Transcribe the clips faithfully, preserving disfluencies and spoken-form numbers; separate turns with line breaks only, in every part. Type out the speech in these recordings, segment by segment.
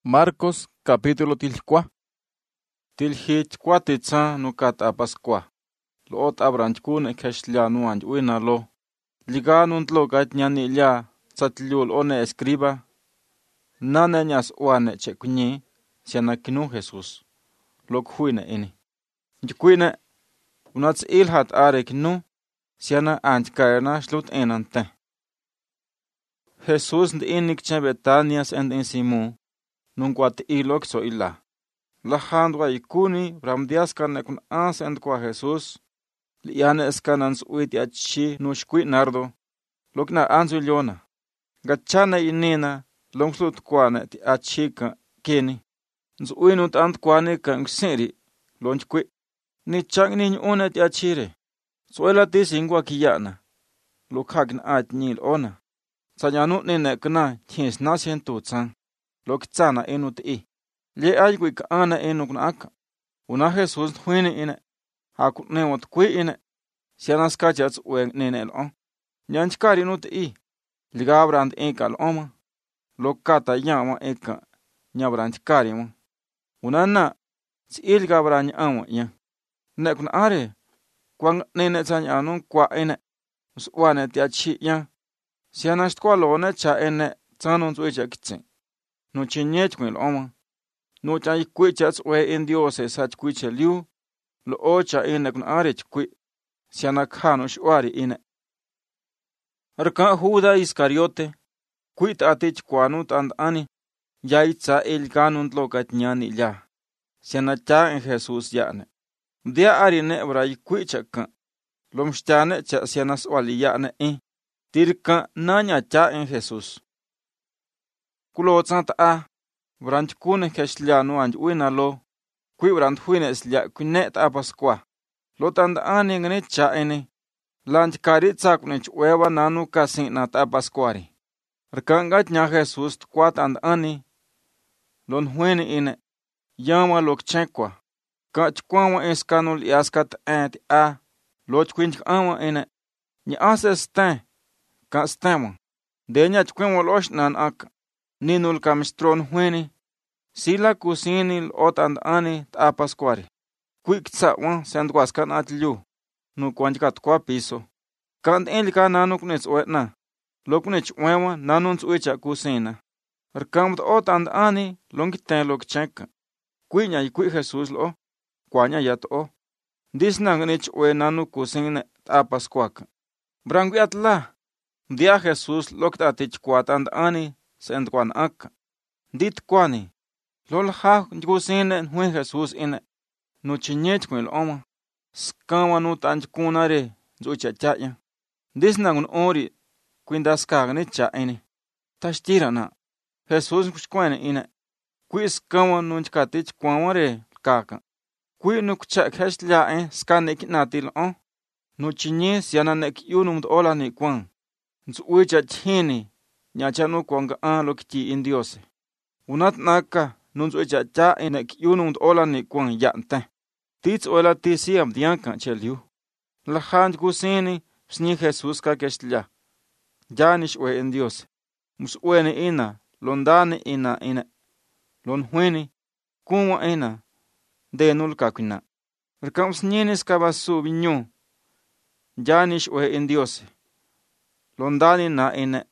Marcos capítulo tilcua. Tilhitcua titsa nukat apascua. Loot abranchkune keshlia nuanj uina lo. Liga nuntlo kat nyani lia tsatlul one escriba. Nane nyas uane chekunyi siana kinu Jesus. Lok huine ini. Njukuine unats ilhat are kinu siana anchkaerna slut enante. Jesus ndi inik chen Betanias and in Simu. Nunquat ilok so illa. Lahandwa ikuni bramdias kan kun ans and kwa Jesus. Liane eskanans uiti achi nushkui nardo. Lokna anzu liona. Gachana inina longslut kwane ti achi ka keni. Nzu uinut ant kwane ka ngsiri lonchkui. Ni chang ni une ti achire. Suela ti singwa kiyana. Lokhagn at nil ona. Sanyanu nene kana tins nasien tu tsang. Lok tsana enut i. Le ay kui ka ana enuk na aka. Una Jesus huine ine. Haku newot kui ine. Sianas kachats ueng nene el on. Nyanchkari nut i. Ligabrand eka al oma. Lok kata yama eka. Nyabrand kari ma. Una na. Si il gabrand ama ya. Nekun are. Kwang nene tsanya anun kwa ine. Uswane tiachi ya. Sianas kwa lone cha ene. Tsanon zueja kitsin. No chinyet kwil oma. No chay kuichats we in Dios sach kuiche liu. Lo ocha ine kun arich kui. Siana kano shuari ine. Arka Juda Iscariote. Kuit atich kwanut and ani. Yaitza el kanunt lokat nyani ya. Siana cha en Jesus yane. Dia arine brai kuichaka. Lomstane cha siana swali yane e. Tirka nanya cha en Jesus. Kulo tsanta a brant kune keshlia no anj uina lo kui brant huine slia kune ta pasqua lo tanda ani ngene cha ene lanj kari tsa kune chwewa nanu kasin na ta pasquari rkanga nya Jesus kwat and ani lon huine ine yama lok chekwa ka chkwa eskanul yaskat ant a lo chkwinch ama ine ni asestan ka stema denya chkwa losh nan ak ninul kamistron hueni, sila kusinil otand ani tapasquari. Quick tsawan sandwaskan at liu, no quanticat qua piso. Kant elika nanuk nets oetna, loknech wewa nanuns uicha kusina. Erkamt otand ani longitan lok cheka. Quiña y qui Jesus lo, quanya yat o. Disnangnich we nanu kusina tapasquaka. Branguiat la, dia Jesus loktatich quatand ani. Send kwan ak. Dit kwani. Lol ha njusine nwe Jesus ine. No chinyet kwil oma. Skama no tanj kunare. Zucha chaya. Dis nangun ori. Kwindas kagane cha ine. Tashtira na. Jesus kushkwane ine. Kwi skama no nchkatich kwanware kaka. Kwi no kucha keshlia e. Skane kinatil on. No chinye siana nek yunumd ola ni kwan. Nzucha chini. Nyachanu kwanga an lokiti in Dios. Unat naka nunzu echa cha enek yunund ola ni kwang yante. Tits ola tisiam dianka cheliu. La hanj gusini psni Jesus ka kestlia. Janish we in Dios. Mus uene ina, londane ina ina. Lon hueni, kumwa ina. Denul kakina. Rkam snienis kabasu vinyo. Janish we in Dios. Londane na ina.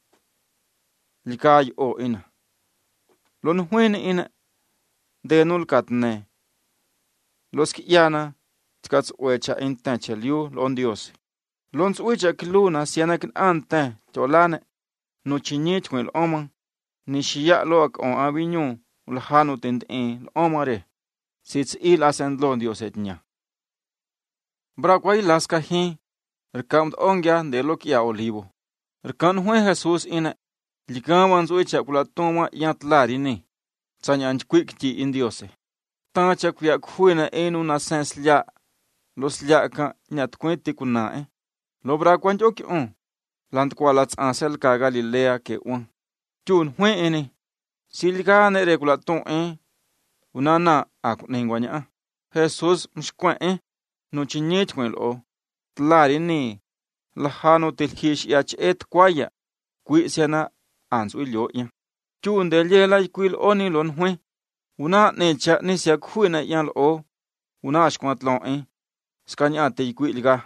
Likay o ina. Lon huene ina. Denul katne. Los kiyana. Tkats uecha inten cheliu lon Dios. Lons uecha kiluna sianak ante cholane. No chinyech kwel oman. Ni shiya loak on avinyo. Ulhanu tinte omare. Sits il asend lon Dios etnya. Brakwai laska hi. Rkamt ongya de lo kia olivo. Rkan hue Jesus ina. Likawan zuecha kula toma yatlari ni. Tsanyanch quick ti in Dios. Tancha kuya kuina enu na sens lia. Los lia ka nyat kwenti kuna eh. Lobra kwancho ki on. Lant kwa lats ansel ka Galilea ke on. Chun hue eni. Silika ne regula ton eh. Unana aku nengwanya. Jesus mshkwa eh. No chinyech kwen o. Tlari ni. Lahano tilkish yach et kwaya. Kwi siana. Anzu ilyo ya. Chun del yela kwil oni lon hue. Una ne cha ni sia khui na yang lo. Una ashkwat long eh. Skanya te yikwi liga.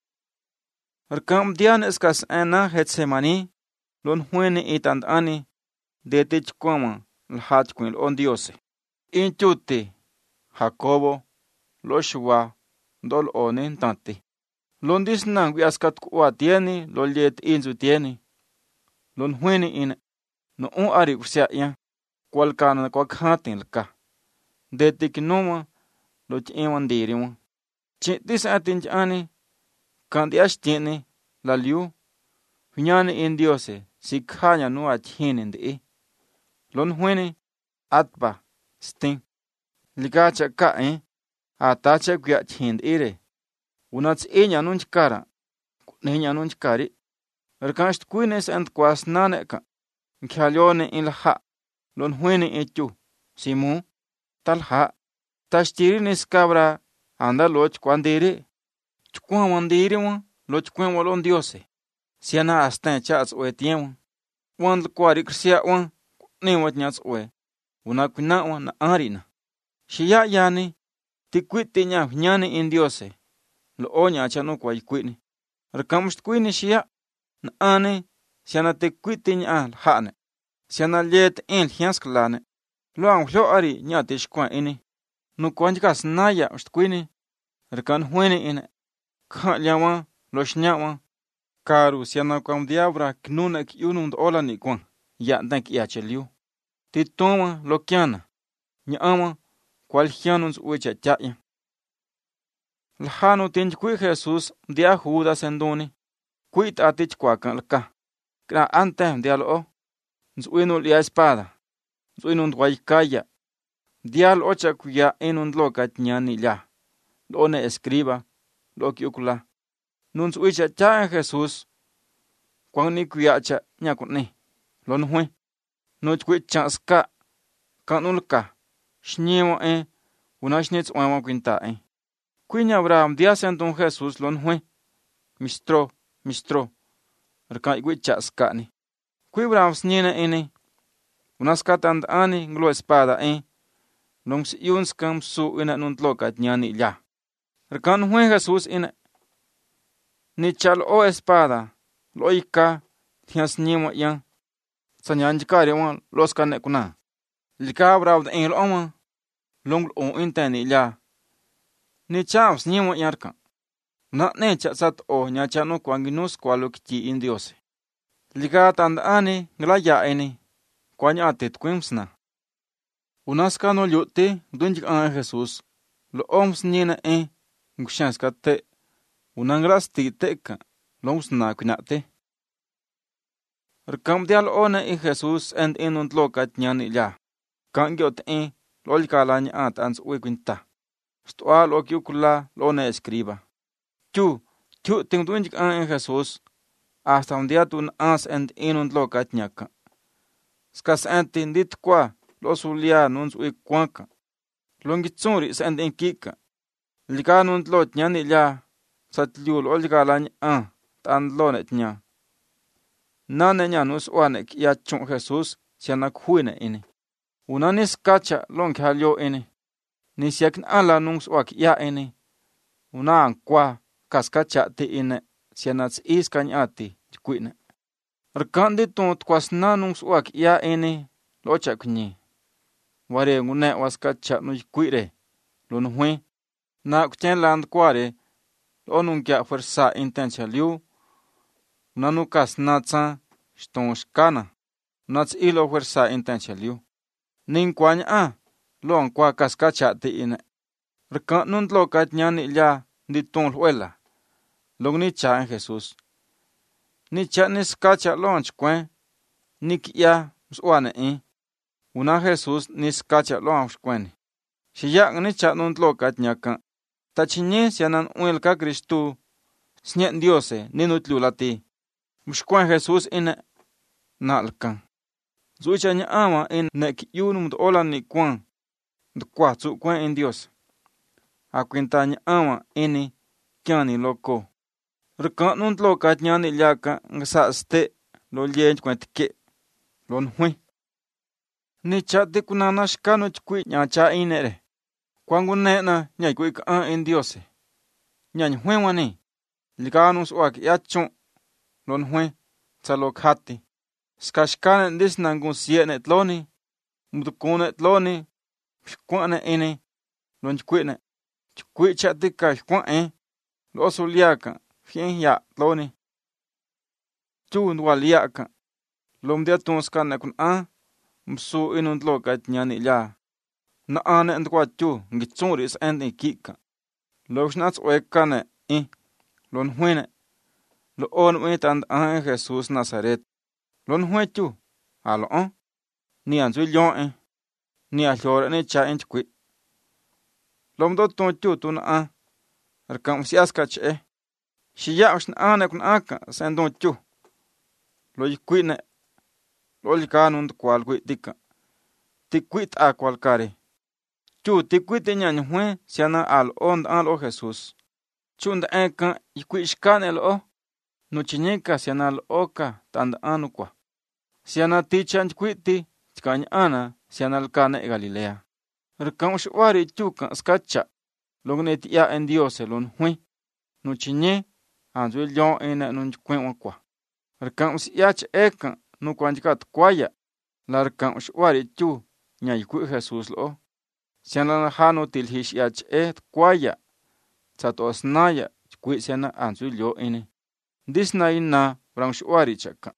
Arkam dian eskas ana Getsemani. Lon huene itand ani. Dete chkwama. Lhat kwin on diose. Inchute. Jacobo. Loshua. Dol onen tante. Lon disnang vi askat kuwa tieni. Lol yet inzu tieni. Lon huene in. No un ari usya ya. Kwal kana kwa khatin lka. Dete kinoma. Lo chiwan diriwa. Chitis atin ani. Kandi ashtiene. La liu. Hunyane in diose. Sikhanya no achinen de. Lon huene. Atba. Sting. Ligacha ka eh. Atacha kya chind ire. Unats enya nunchkara. Nenya nunchkari. Erkast kuines and kwas naneka. Nkhalyone in la. Lon huene echu. Simu. Talha. Tashtirinis cabra. Anda loch kwandire. Chukwan wandire wa. Loch kwen walon diose. Siana astan chats oe tien. Wan kwari krisia wan. Ne wat nyats oe. Una kwina wan na arina. Shia yani. Tikwiti nya nyane in diose. Lo onya chano kwa ikwini. Rekamst kwini shia. Na ane. Siana tikwiti nya hane. Siana liet en hiansklane. Lo ang hlo ari nya tishkwan ini. No kwanjkas naya ustkwini. Rekan huene ine. Ka liawan. Lo shnyawan. Karu siana kwam diabra knuna kyunund ola ni kwan. Ya dank ya cheliu. Titoma lo kiana. Nyama. Kwal hianuns uecha chaya. Lhano tinj kui Jesus dia Judas endoni. Kuit atich kwakan lka. Kra antem dia lo. Nsuinu lia espada. Nsuinu ndwaikaya. Dia lo ocha kuya enund loka nyani lia. Lo ne escriba. Lo kiukula. Nun suicha cha Jesus. Kwang ni kuya cha nyakuni. Lo nhui. Nuch kui cha ska. Kanulka. Shnyewa eh. Unashnitz oema kwinta eh. Queen Abraham dia sentun Jesus lon hue. Mistro, mistro. Rka igwe chaskani. Qui Abraham snina ene. Unaskatand ani nglo espada eh. Longs yuns kam su ina nuntlokat nyani ya. Rkan hue Jesus ina. Ni chal o espada. Loika. Tias nyima yang. Sanyanjikari wan los kane kuna. Lika Abraham en loma. Long o intani ya. Ni chams nyimo yarka. Na ne chatsat o nyachano kwanginus kwalukti indiose. Liga tand ani nglaya eni. Kwanya atet kwimsna. Unaska no lyote dunjik an Jesus. Lo oms nina e. Ngushanska te. Unangras ti teka. Longsna kwinate. Rkam dial ona e Jesus and inunt lokat nyani ya. Kangyot e. Lolika nya at ans uikwinta. Stoa lo kiukula lo ne escriba. Chu, chu ting tuinjik an en Jesus. Hasta un día tun ans and inund lo katnyaka. Skas antin dit kwa lo sulia nuns ui kwanka. Longitsuri send en kika. Lika nund lo tnyani lia. Sat liu lo lika lany an. Tan lo net nya. Nane nya nus wanek ya chung Jesus sianak huine ini. Unanis kacha long halyo ini. Ni siak ala nungs wak ya ini. Una ankwa kaskacha ti ine. Sianats is kanyati kwine. Rkandi tont kwasna nungs wak ya ini. Locha kunyi. Ware ngune waskacha nuj kwire. Lon hui. Na kuchen land kware. Lonung kya fuerza intensa liu. Unanu kasnatsa. Shton shkana. Nats ilo fuerza intensa liu. Ning kwanya a. Long kwa kaskacha ti ine. Rkan nunt lo kat nyani lia di tong huela. Long ni cha en Jesus. Ni cha ni skacha lonch kwen. Ni kia mswane e. Una Jesus ni skacha lonch kwen. Shiyak ni cha nunt lo kat nyaka. Tachinye sianan uel ka Kristu. Snyen diose ni nutlu lati. Mshkwen Jesus ine. Nalkan. Zuicha nya ama in nek yunum ola ni kwan. Kwa tsu kwen en Dios. A kwenta nya ama ini kyani loko. Rkan nunt lo kat nyani liaka ngsa ste lo liench kwent ke. Lon hui. Ni chati kunana shkano chkui nyacha inere. Kwangu nena nyai kui ka en Dios. Nyai huen wani. Liganus wak yachon. Lon huen. Salok hati. Skashkane dis nangun siene tloni. Mudukune tloni. Shkwane ene. Lon chkuine. Chkui chati ka shkwane. Lo suliaka. Fien ya tloni. Chu ndwaliaka. Lom dia tunskane kun a. Msu inun tloka nyani ya. Na ane ndkwa chu. Ngitsuri is endi kika. Lo shnats oekane. I. Lon huene. Lo on uitand a Jesus Nazaret. Lon hue chu. Alo on. Ni anzu yon. Ni a hlore ni cha inch kwi. Lom do ton chu tun a. Arkam siaska che. Shiya usn ane kun aka. Sendon chu. Lo yikwine. Lo likanund kwal kwi tika. Tikwit a kwal kare. Chu tikwit nyan hue. Siana al on al o Jesus. Chund eka yikwishkan el o. Nuchinika siana al oka tand anukwa. Siana tichan kwiti. Chkany ana siana al kane Galilea. Rkam shwari chuka skacha. Lognet ya en Dios elon hui. Nuchinye. Anzu el yon ena nunchkwen wakwa. Rkam siyach eka. Nukwanjikat kwaya. La rkam shwari chu. Nyayikwi Jesus lo. Siana la hano tilhish yach et kwaya. Sato asnaya. Chkwi siana anzu el yo ene. Disna ina brang shwari chaka.